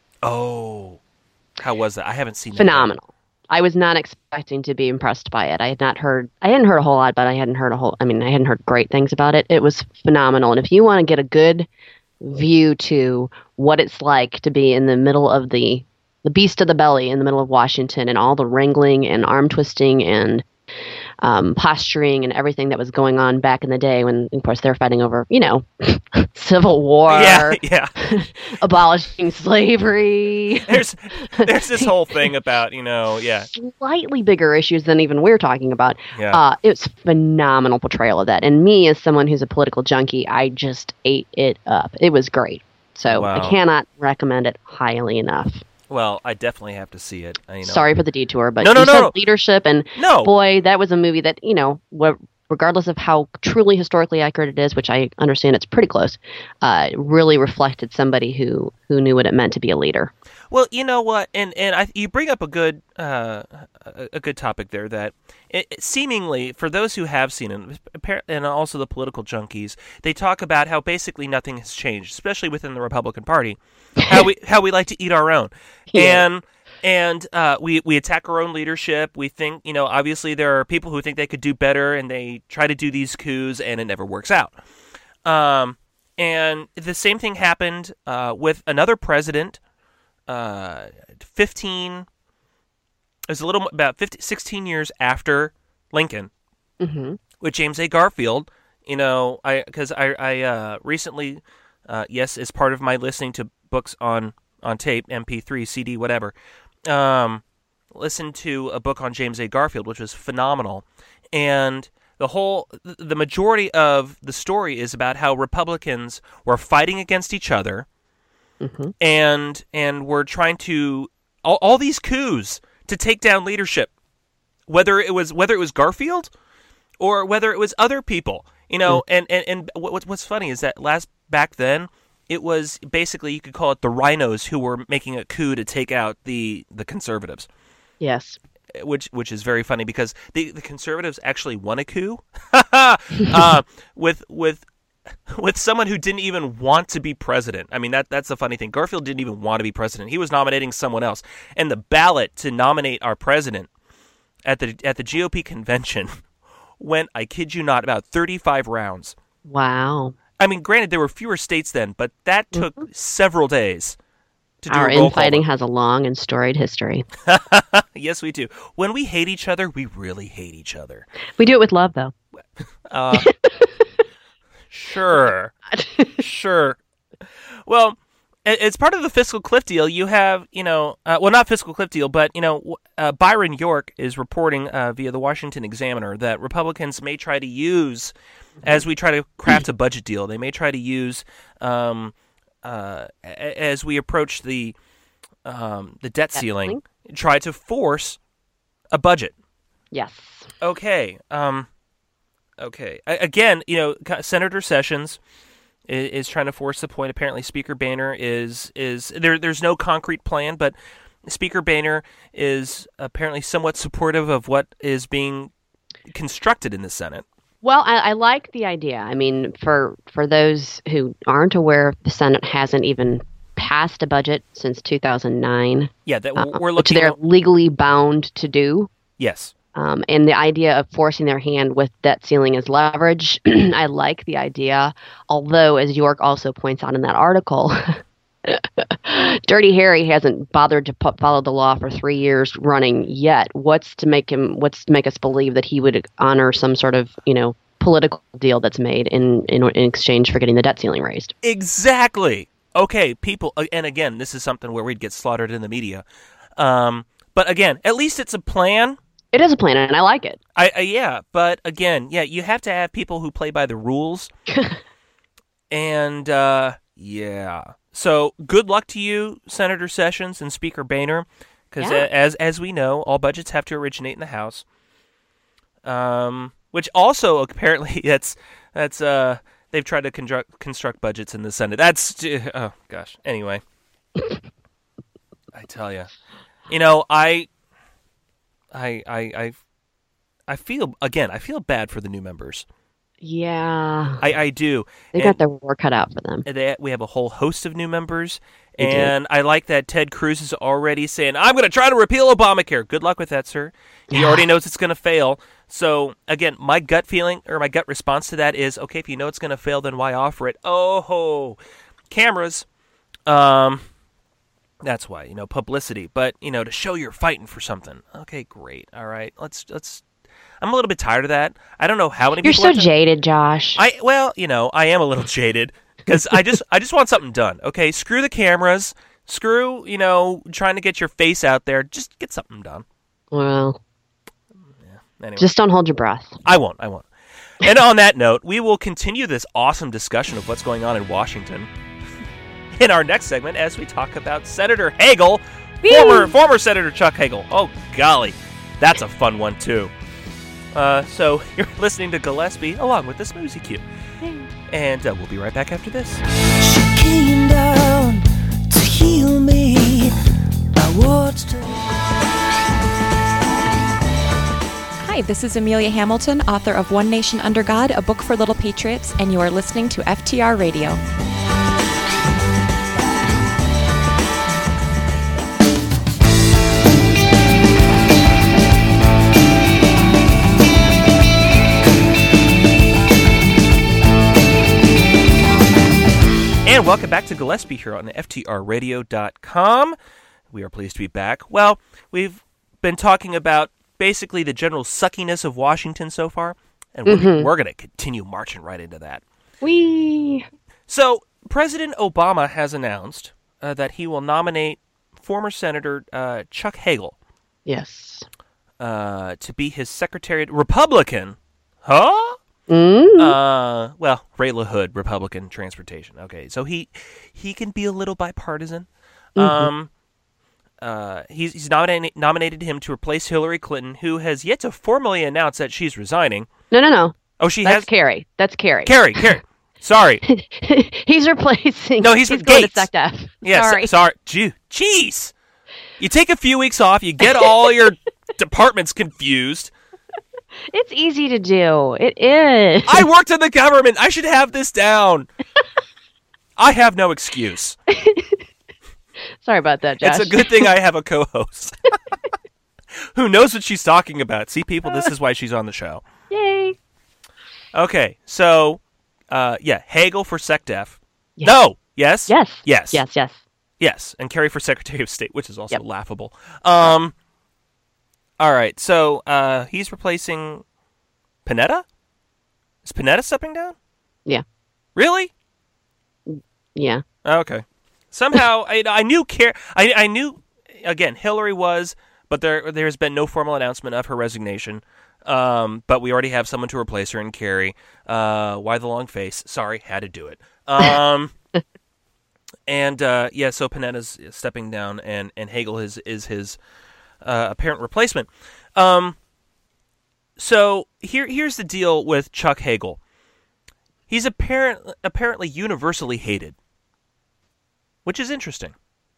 Oh, how was that? I haven't seen that. Phenomenal. I was not expecting to be impressed by it. I had not heard, I hadn't heard a whole lot, but I hadn't heard a whole, I mean, I hadn't heard great things about it. It was phenomenal. And if you want to get a good view to what it's like to be in the middle of the, the beast of the belly in the middle of Washington and all the wrangling and arm twisting and um, posturing and everything that was going on back in the day when, of course, they're fighting over, you know, Civil War, Yeah, yeah. abolishing slavery. There's there's this whole thing about you know yeah Slightly bigger issues than even we're talking about. Yeah. Uh, it's phenomenal portrayal of that. And me, as someone who's a political junkie, I just ate it up. It was great. So Wow. I cannot recommend it highly enough. Well, I definitely have to see it. I, you know. Sorry for the detour, but No, no, you no, said no. leadership, and No. boy, that was a movie that, you know, wh- regardless of how truly historically accurate it is, which I understand it's pretty close, uh, really reflected somebody who, who knew what it meant to be a leader. Well, you know what, and and I, you bring up a good uh, a, a good topic there. That it, it seemingly, for those who have seen it, appar- and also the political junkies, they talk about how basically nothing has changed, especially within the Republican Party. How we how we like to eat our own, Yeah. and and uh, we we attack our own leadership. We think, you know, obviously there are people who think they could do better, and they try to do these coups, and it never works out. Um, and the same thing happened uh, with another president. Uh, fifteen. It was a little about fifty, sixteen years after Lincoln, hmm with James A. Garfield. You know, I because I I uh, recently, uh, yes, as part of my listening to books on on tape, M P three, C D, whatever, um, listened to a book on James A. Garfield, which was phenomenal, and the whole the majority of the story is about how Republicans were fighting against each other. Mm-hmm. and and were trying to all, all these coups to take down leadership, whether it was whether it was Garfield or whether it was other people, you know. Mm. And and and what, what's funny is that last back then it was basically, you could call it the rhinos who were making a coup to take out the the conservatives. Yes. Which which is very funny because the, the conservatives actually won a coup uh, with with. with someone who didn't even want to be president. I mean, that that's the funny thing. Garfield didn't even want to be president. He was nominating someone else. And the ballot to nominate our president at the at the G O P convention went, I kid you not, about thirty-five rounds. Wow. I mean, granted, there were fewer states then, but that took mm-hmm. several days to do Our a roll infighting call. has a long and storied history. Yes, we do. When we hate each other, we really hate each other. We do it with love, though. Uh, Sure, sure. Well, it's part of the fiscal cliff deal. You have, you know, uh, well, not fiscal cliff deal, but, you know, uh, Byron York is reporting uh, via the Washington Examiner that Republicans may try to use, as we try to craft a budget deal, they may try to use, um, uh, as we approach the um, the debt ceiling, try to force a budget. Yes. Okay. Um. Okay. I, again, you know, Senator Sessions is, is trying to force the point. Apparently, Speaker Boehner is is there. There's no concrete plan, but Speaker Boehner is apparently somewhat supportive of what is being constructed in the Senate. Well, I, I like the idea. I mean, for for those who aren't aware, the Senate hasn't even passed a budget since two thousand nine. Yeah, that uh, we're looking. Which they're at... legally bound to do. Yes. Um, and the idea of forcing their hand with debt ceiling as leverage, I like the idea. Although, as York also points out in that article, Dirty Harry hasn't bothered to p- follow the law for three years running yet. What's to make him? What's to make us believe that he would honor some sort of, you know, political deal that's made in in, in exchange for getting the debt ceiling raised? Exactly. Okay, people, and again, this is something where we'd get slaughtered in the media. Um, but again, at least it's a plan. It is a plan, and I like it. I, I yeah, but again, yeah, you have to have people who play by the rules. and uh, yeah, so good luck to you, Senator Sessions and Speaker Boehner, because yeah. as as we know, all budgets have to originate in the House. Um, which also apparently that's that's uh they've tried to construct construct budgets in the Senate. That's oh gosh. Anyway, I tell you, you know I. I, I I I feel again. I feel bad for the new members. Yeah, I, I do. They got their work cut out for them. They, we have a whole host of new members, they and do. I like that Ted Cruz is already saying, "I'm going to try to repeal Obamacare." Good luck with that, sir. He yeah. already knows it's going to fail. So again, my gut feeling or my gut response to that is, okay, if you know it's going to fail, then why offer it? Oh, ho. Cameras. Um. That's why, you know, publicity, but, you know, to show you're fighting for something. Okay, great. All right. Let's, let's, I'm a little bit tired of that. I don't know how many you're people. You're so jaded, Josh. I, well, you know, I am a little jaded because I just, I just want something done. Okay. Screw the cameras. Screw, you know, trying to get your face out there. Just get something done. Well, yeah. Anyway. Just don't hold your breath. I won't. I won't. And on that note, we will continue this awesome discussion of what's going on in Washington in our next segment as we talk about Senator Hagel, Whee! former former Senator Chuck Hagel. Oh, golly, that's a fun one, too. Uh, so you're listening to Gillespie along with the Smoozy Q. And uh, we'll be right back after this. She came down to heal me. I watched her. Hi, this is Amelia Hamilton, author of One Nation Under God, a book for little patriots, and you are listening to F T R Radio. And welcome back to Gillespie here on F T R radio dot com. We are pleased to be back. Well, we've been talking about basically the general suckiness of Washington so far, and we're, mm-hmm. we're going to continue marching right into that. Whee! So, President Obama has announced uh, that he will nominate former Senator uh, Chuck Hagel. Yes. Uh, to be his secretary, Republican. Huh? Mm. Uh, well, Ray LaHood, Republican Transportation. Okay, so he he can be a little bipartisan. Mm-hmm. Um, uh, he's he's nominated nominated him to replace Hillary Clinton, who has yet to formally announce that she's resigning. No, no, no. Oh, she That's has Carrie. That's Carrie. Carrie, Carrie. Sorry. He's replacing. No, he's he's with going Gates. to SecDef. Yeah, Sorry. so- sorry. Gee, jeez. You take a few weeks off, you get all your departments confused. It's easy to do. It is. I worked in the government. I should have this down. I have no excuse. Sorry about that, Josh. It's a good thing I have a co-host who knows what she's talking about. See, people, this is why she's on the show. Yay. Okay, so, uh, yeah, Hagel for SecDef. Yes. No. Yes? Yes. Yes. Yes, yes. Yes, and Kerry for Secretary of State, which is also Yep. laughable. Um, all right, so uh, he's replacing Panetta? Is Panetta stepping down? Yeah. Really? Yeah. Okay. Somehow, I, I knew Car- I, I knew, again, Hillary was, but there there's been no formal announcement of her resignation. Um, but we already have someone to replace her in Carrie. Uh, why the long face? Sorry, had to do it. Um, and uh, yeah, so Panetta's stepping down, and, and Hagel is is his uh, apparent replacement. Um, so here here's the deal with Chuck Hagel. He's apparent apparently universally hated, which is interesting.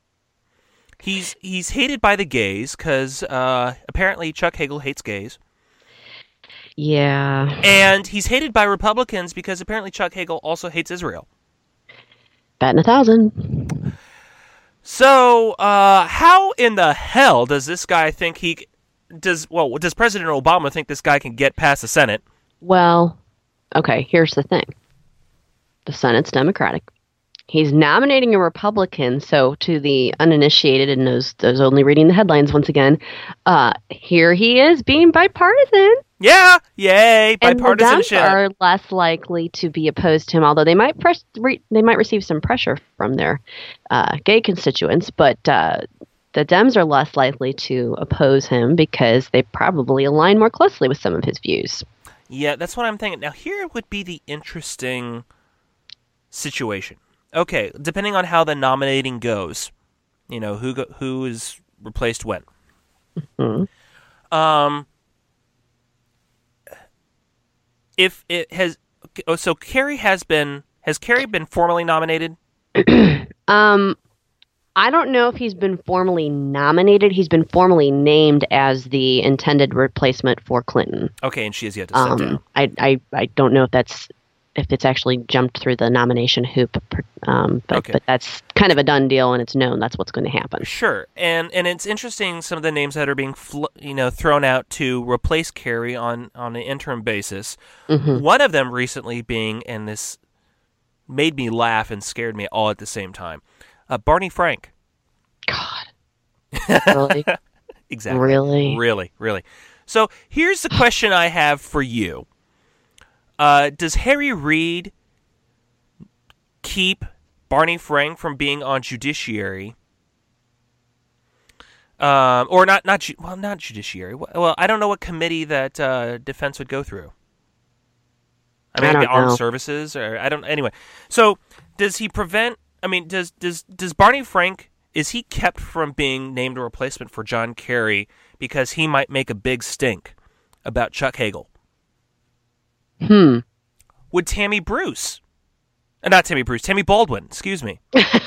He's he's hated by the gays because uh, apparently Chuck Hagel hates gays. Yeah. And he's hated by Republicans because apparently Chuck Hagel also hates Israel. Batting a thousand. So, uh, how in the hell does this guy think he does? Well, does President Obama think this guy can get past the Senate? Well, okay, here's the thing. The Senate's Democratic. He's nominating a Republican, so to the uninitiated and those those only reading the headlines once again, uh, here he is being bipartisan. Yeah, yay, And the bipartisanship. Dems are less likely to be opposed to him, although they might press, re, they might receive some pressure from their uh, gay constituents. But uh, the Dems are less likely to oppose him because they probably align more closely with some of his views. Yeah, that's what I'm thinking. Now, here would be the interesting situation. Okay, depending on how the nominating goes, you know, who go, who is replaced when. Mm-hmm. Um, if it has, oh, so Kerry has been, has Kerry been formally nominated? Um, I don't know if he's been formally nominated. He's been formally named as the intended replacement for Clinton. Okay, and she has yet to step Um, down. I, I, I don't know if that's if it's actually jumped through the nomination hoop, um, but Okay. but that's kind of a done deal, and it's known that's what's going to happen. Sure, and and it's interesting some of the names that are being fl- you know thrown out to replace Kerry on on an interim basis. Mm-hmm. One of them recently being, and this made me laugh and scared me all at the same time, uh, Barney Frank. God, really, Exactly. Really? Really, really. So here's the question I have for you. Uh, does Harry Reid keep Barney Frank from being on Judiciary? Um, or not, not, ju- well, not Judiciary. Well, I don't know what committee that uh, defense would go through. I mean, I maybe don't Armed know. Services, or I don't. Anyway, so does he prevent? I mean, does does does Barney Frank, is he kept from being named a replacement for John Kerry because he might make a big stink about Chuck Hagel? Hmm. Would Tammy Bruce, uh, not Tammy Bruce, Tammy Baldwin, excuse me.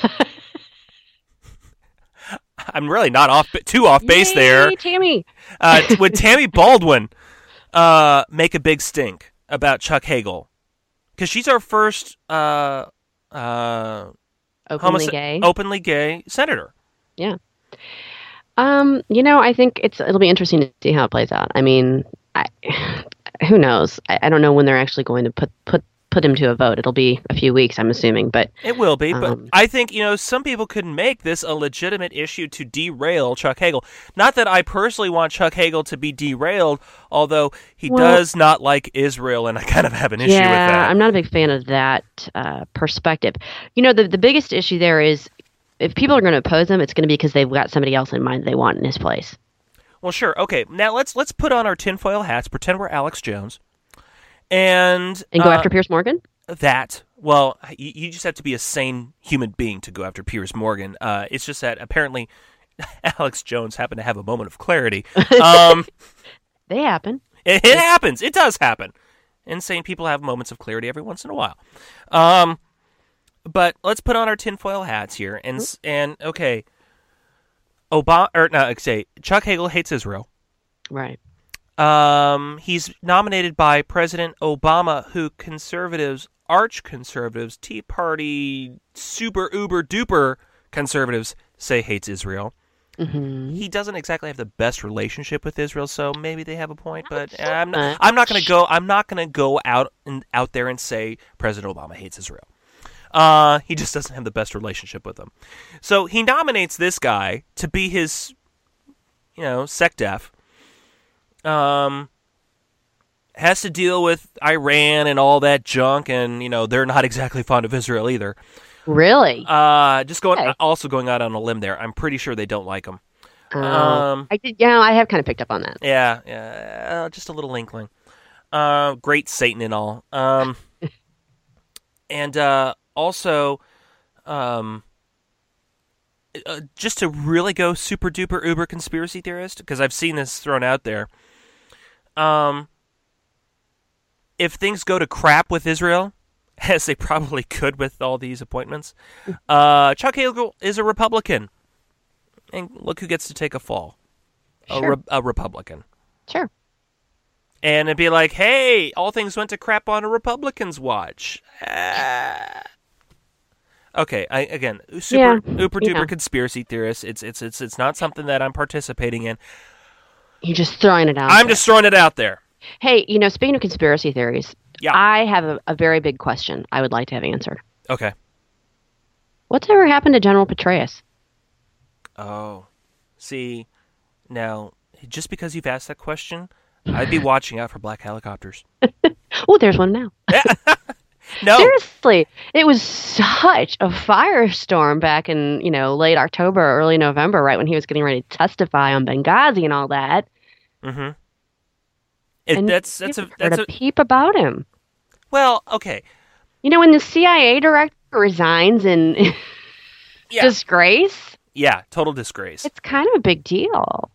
I'm really not off, too off base Yay, there. Tammy. Uh, t- would Tammy Baldwin uh, make a big stink about Chuck Hagel? Because she's our first uh, uh, Openly homose- gay. openly gay senator. Yeah. Um, you know, I think it's it'll be interesting to see how it plays out. I mean, I, who knows? I, I don't know when they're actually going to put put put him to a vote. It'll be a few weeks, I'm assuming. But It will be, but Um, I think, you know, some people could make this a legitimate issue to derail Chuck Hagel. Not that I personally want Chuck Hagel to be derailed, although he Well- does not like Israel, and I kind of have an issue yeah, with that. I'm not a big fan of that uh, perspective. You know, the the biggest issue there is if people are going to oppose him, it's going to be because they've got somebody else in mind they want in his place. Well, sure. Okay, now let's let's put on our tinfoil hats, pretend we're Alex Jones, And And go uh, after Piers Morgan? that. Well, you, you just have to be a sane human being to go after Piers Morgan. Uh, it's just that apparently Alex Jones happened to have a moment of clarity. Um, They happen. it, it happens. It does happen. Insane people have moments of clarity every once in a while. Um, but let's put on our tinfoil hats here. And, s and okay, Obama, or no, say, Chuck Hagel hates Israel. Right. Um, he's nominated by President Obama, who conservatives, arch conservatives, Tea Party, super uber duper conservatives say hates Israel. Mm-hmm. He doesn't exactly have the best relationship with Israel, so maybe they have a point. But so I'm not. much. I'm not going to go. I'm not going to go out and out there and say President Obama hates Israel. Uh, he just doesn't have the best relationship with them. So he nominates this guy to be his, you know, SecDef. Um, has to deal with Iran and all that junk, and you know they're not exactly fond of Israel either. Really? Uh, just going, Okay. also going out on a limb there. I'm pretty sure they don't like him. Oh, um, I did. Yeah, I have kind of picked up on that. Yeah, yeah, uh, just a little inkling. Uh, great Satan and all. Um, and uh, also, um, uh, just to really go super duper uber conspiracy theorist, because I've seen this thrown out there. Um, if things go to crap with Israel, as they probably could with all these appointments, uh, Chuck Hagel is a Republican. And look who gets to take a fall. A, Sure. re- a Republican. Sure. And it'd be like, hey, all things went to crap on a Republican's watch. Ah. Okay, I, again, super, Yeah, super you duper know. conspiracy theorist. It's it's it's it's not something that I'm participating in. You're just throwing it out. I'm there. just throwing it out there. Hey, you know, speaking of conspiracy theories, Yeah. I have a, a very big question I would like to have answered. Okay. What's ever happened to General Petraeus? Oh, see, now just because you've asked that question, I'd be watching out for black helicopters. Oh, there's one now. No. Seriously, it was such a firestorm back in, you know, late October, early November, right when he was getting ready to testify on Benghazi and all that. Mm-hmm. It, And that's that's a you've heard that's a a peep about him. well, okay. You know, when the C I A director resigns in Yeah. disgrace, Yeah, total disgrace. it's kind of a big deal.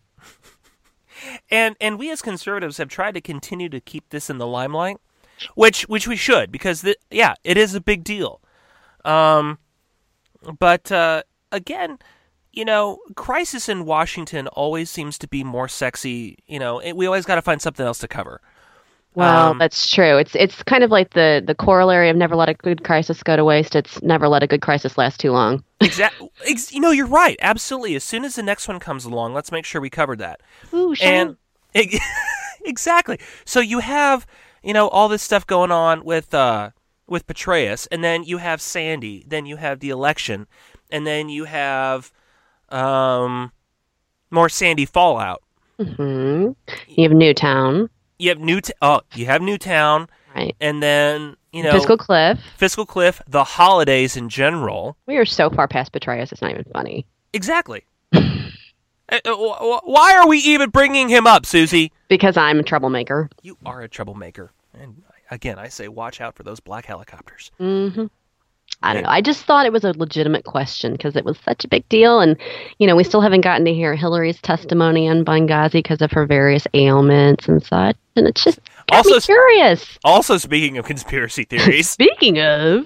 And and we as conservatives have tried to continue to keep this in the limelight, which which we should, because the, yeah, it is a big deal. Um, but uh, again, you know, crisis in Washington always seems to be more sexy. You know, it, we always got to find something else to cover. Well, Um, that's true. It's it's kind of like the, the corollary of never let a good crisis go to waste. It's never let a good crisis last too long. Exactly. Ex- you know, you're right. Absolutely. As soon as the next one comes along, let's make sure we covered that. Ooh, And exactly. So you have, you know, all this stuff going on with uh, with Petraeus, and then you have Sandy, then you have the election, and then you have um, more Sandy fallout. hmm You have Newtown, You have New oh, you have Newtown, right? and then you know Fiscal Cliff. Fiscal Cliff, the holidays in general. We are so far past Petraeus, it's not even funny. Exactly. Uh, uh, wh- wh- Why are we even bringing him up, Susie? Because I'm a troublemaker. You are a troublemaker. And again, I say watch out for those black helicopters. hmm I don't know. I just thought it was a legitimate question because it was such a big deal. And, you know, we still haven't gotten to hear Hillary's testimony on Benghazi because of her various ailments and such. And it's just got Also- me curious. Also, speaking of conspiracy theories, Speaking of,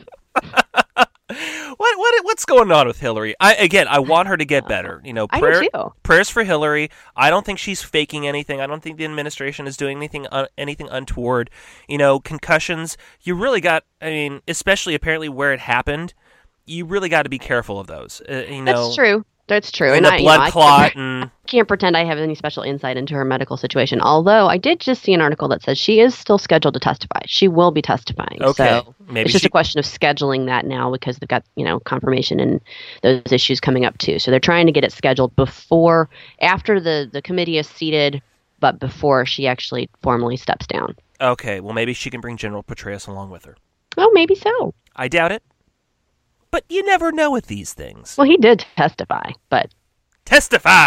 what what what's going on with Hillary? I again, I want her to get better. You know, I do prayer, too. prayers for Hillary. I don't think she's faking anything. I don't think the administration is doing anything un, anything untoward. You know, concussions. You really got. I mean, especially apparently where it happened. You really got to be careful of those. Uh, you know, that's true. That's true. And, And, the I, you blood know, I clot can't, and can't pretend I have any special insight into her medical situation. Although I did just see an article that says she is still scheduled to testify. She will be testifying. Okay. So Maybe it's just she- a question of scheduling that now because they've got, you know, confirmation and those issues coming up too. So they're trying to get it scheduled before, after the, the committee is seated, but before she actually formally steps down. okay. Well, maybe she can bring General Petraeus along with her. Oh, maybe so. I doubt it. But you never know with these things. Well, he did testify, but Testify.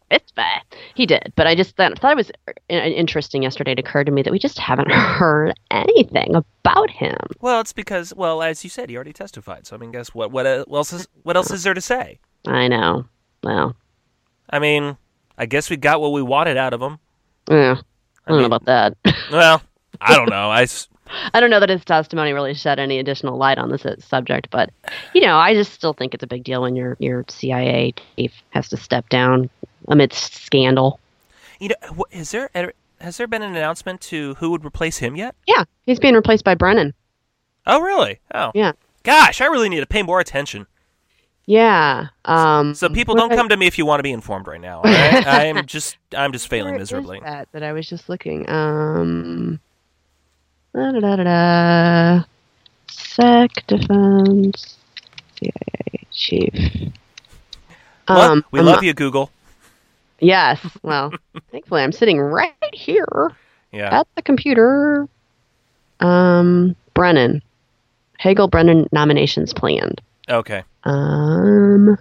It's bad. He did, but I just thought, thought it was uh, interesting yesterday. It occurred to me that we just haven't heard anything about him. Well, it's because, well, as you said, he already testified. So I mean, guess what? What uh, else is what else is there to say? I know. Well, I mean, I guess we got what we wanted out of him. yeah, I don't mean- know about that. Well, I don't know. I s- I don't know that his testimony really shed any additional light on this uh, subject, but you know, I just still think it's a big deal when your your C I A chief has to step down amidst scandal. you know, wh- is there has there been an announcement to who would replace him yet? Yeah, he's being replaced by Brennan. Oh, really? Oh, Yeah, gosh, I really need to pay more attention. yeah. Um, So people don't come to me if you want to be informed right now. All right? I'm just I'm just failing Where miserably. is that that I was just looking? Um, da da da da da. Sec Defense C I A Chief. Well, Um, we I'm love not- you, Google. Yes. Well, thankfully, I'm sitting right here Yeah. at the computer. Um, Brennan, Hagel Brennan nominations planned. Okay. Um,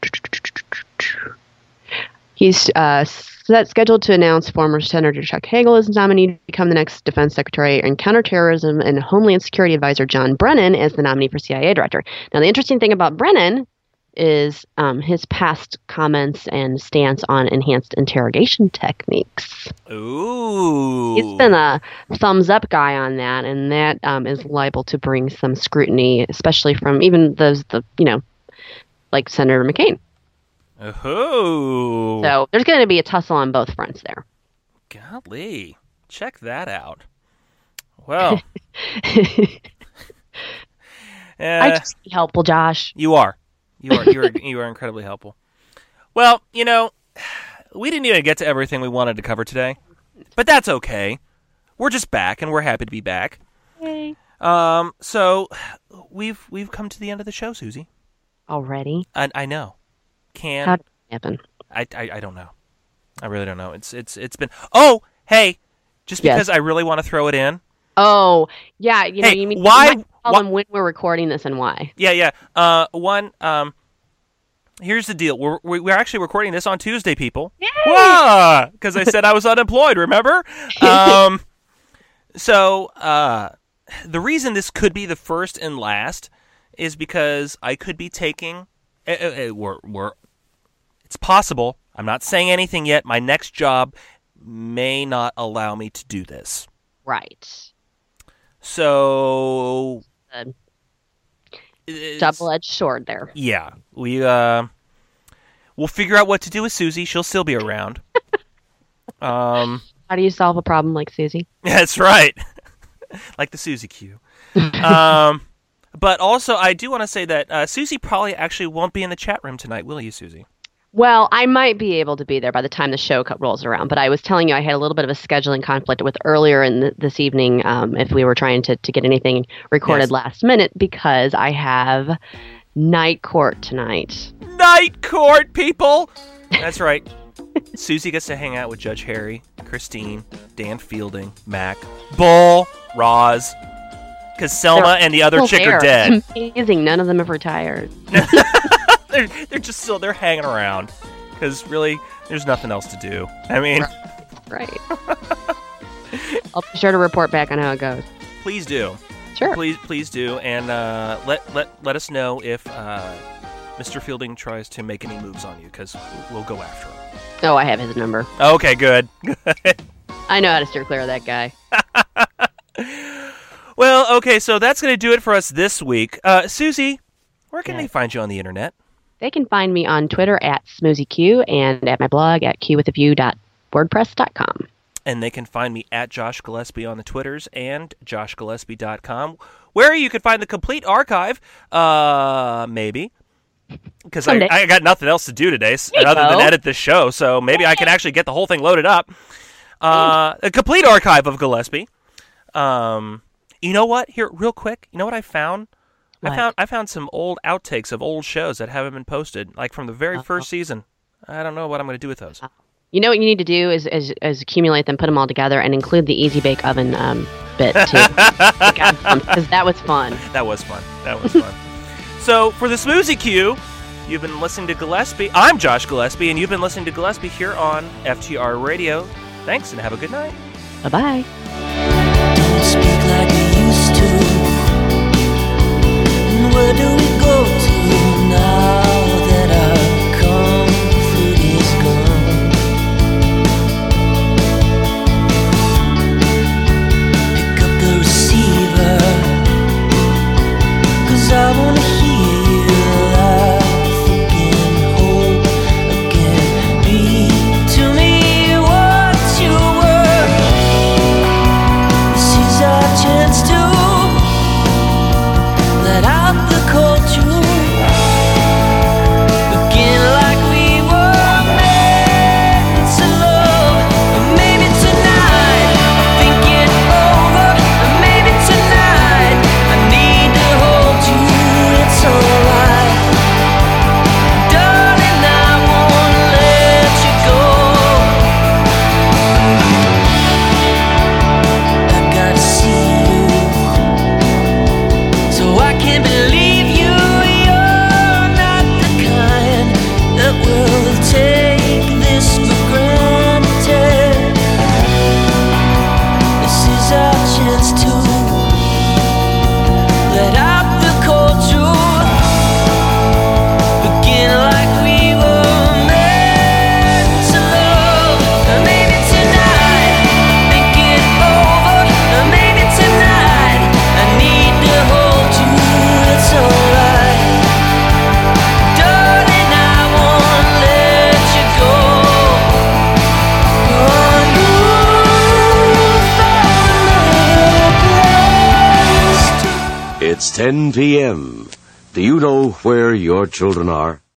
he's uh, set, scheduled to announce former Senator Chuck Hagel as nominee to become the next Defense Secretary, and Counterterrorism and Homeland Security Advisor John Brennan as the nominee for C I A Director. Now, the interesting thing about Brennan is um, his past comments and stance on enhanced interrogation techniques. Ooh. He's been a thumbs up guy on that, and that um, is liable to bring some scrutiny, especially from even those, the you know, like Senator McCain. Ooh. So there's going to be a tussle on both fronts there. Golly. Check that out. Well. I uh, just be helpful, Josh. you are. You are you are you are incredibly helpful. Well, you know, we didn't even get to everything we wanted to cover today. But that's okay. We're just back and we're happy to be back. Yay. Um so we've we've come to the end of the show, Susie. Already? I I know. Can How did it happen? I, I I don't know. I really don't know. It's it's it's been Oh, hey, just Yes. because I really want to throw it in. Oh, yeah. You know, Hey, you mean why- you might tell why- them when we're recording this and why. Yeah, yeah. Uh, one. Um, here's the deal. We're we- we're actually recording this on Tuesday, people. Yeah. Because I said I was unemployed. Remember? Um. So, uh, the reason this could be the first and last is because I could be taking. Uh, uh, uh, we're we're. It's possible. I'm not saying anything yet. My next job may not allow me to do this. Right. So. Uh, it's- Double-edged sword there. Yeah, we uh, we'll figure out what to do with Susie. She'll still be around. um, How do you solve a problem like Susie? that's right, like the Susie Q. um, but also, I do want to say that uh, Susie probably actually won't be in the chat room tonight, will you, Susie? Well, I might be able to be there by the time the show co- rolls around, but I was telling you I had a little bit of a scheduling conflict with earlier in th- this evening um, if we were trying to, to get anything recorded Yes. last minute because I have night court tonight. Night court, people. That's right. Susie gets to hang out with Judge Harry, Christine, Dan Fielding, Mac, Bull, Roz, because Selma They're and the other still chick there. are dead. It's amazing. None of them have retired. they're they're just still they're hanging around because really there's nothing else to do. I mean, Right. I'll be sure to report back on how it goes. please do, Sure. please please do, and uh, let let let us know if uh, Mister Fielding tries to make any moves on you because we'll go after him. Oh, I have his number. Okay, good. I know how to steer clear of that guy. Well, okay, so that's gonna do it for us this week. Uh, Susie, where can Yeah. they find you on the internet? They can find me on Twitter at SmoozyQ and at my blog at q with a view dot wordpress dot com. And they can find me at Josh Gillespie on the Twitters and josh gillespie dot com, where you can find the complete archive, uh, maybe. Because I, Someday. I got nothing else to do today s- There you other than go. edit this show, so maybe I can actually get the whole thing loaded up. Uh, a complete archive of Gillespie. Um, you know what? Here, real quick, you know what I found? I What? found I found some old outtakes of old shows that haven't been posted, like from the very first season. I don't know what I'm going to do with those. You know what you need to do is, is, is accumulate them, put them all together, and include the Easy Bake Oven um, bit too. Because that was fun. That was fun. That was fun. So for the Smoozy Q, You've been listening to Gillespie. I'm Josh Gillespie, and you've been listening to Gillespie here on F T R Radio. Thanks, and have a good night. Bye-bye. Don't speak like we used to. And where do we go to now that our comfort is gone? Pick up the receiver, 'cause I wanna hear you laugh again, hope again, be to me what you were. This is our chance to let out the cold truth, begin like we were meant to love. Maybe tonight I'll think it over. Maybe tonight I need to hold you. It's alright, darling, I won't let you go. I gotta see you, so I can't believe you. You're not the kind that will take this for granted. This is our chance to let out the cold truth, begin like we were meant to love. Maybe tonight think it over. Maybe tonight I need to hold you. It's alright, darling, I won't let you go. Oh, you found another place to It's ten p.m. Do you know where your children are?